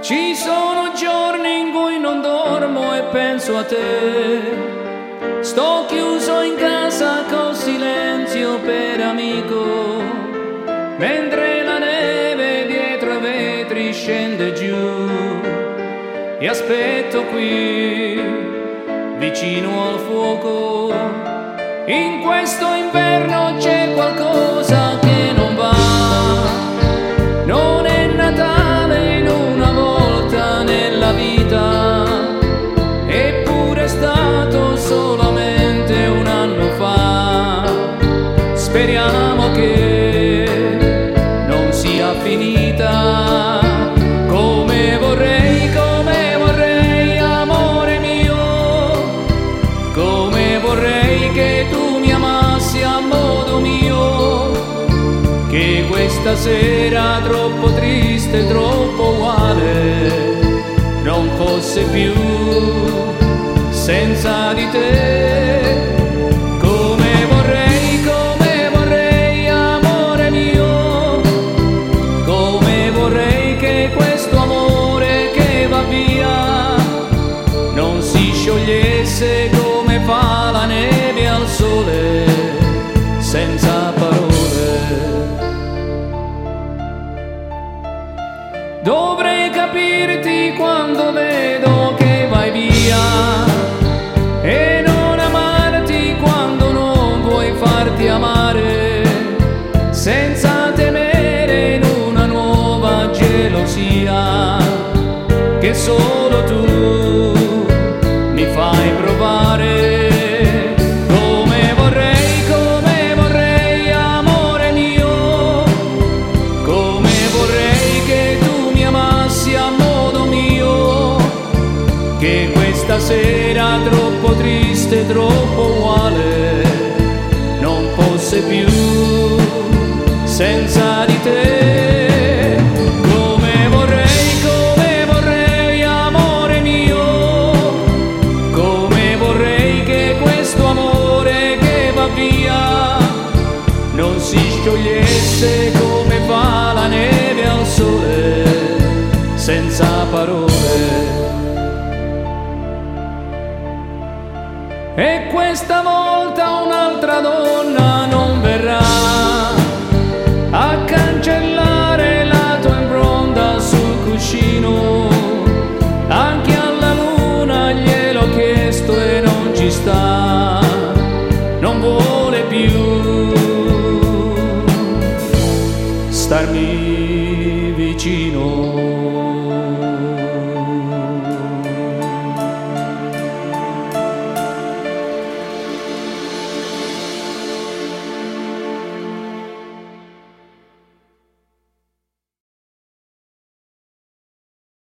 Ci sono giorni in cui non dormo e penso a te. Sto chiuso in casa col silenzio per amico, mentre la neve dietro ai vetri scende giù. E aspetto qui, vicino al fuoco. In questo inverno c'è qualcosa che non va. Non è Natale in una volta nella vita, eppure è stato solamente un anno fa. Speriamo che non sia finita. Come vorrei, amore mio, come vorrei che tu mi amassi a modo mio, che questa sera troppo triste, troppo uguale, non fosse più senza di te. Come vorrei, amore mio, come vorrei che questo amore che va via non si sciogliesse come fa la neve al sole, senza parole. Dovrei capirti quando vedo che vai via e non amarti quando non vuoi farti amare, senza temere in una nuova gelosia che solo tu mi fai provare. Come vorrei, amore mio, come vorrei che tu mi amassi a modo mio, che questa sera troppo triste, troppo uguale, non fosse più senza di te. Come vorrei, amore mio, come vorrei che questo amore che va via non si sciogliesse come fa la neve al sole, senza parole. E questa volta un'altra donna non verrà a cancellare la tua impronta sul cuscino. Anche alla luna gliel'ho chiesto e non ci sta, non vuole più starmi vicino.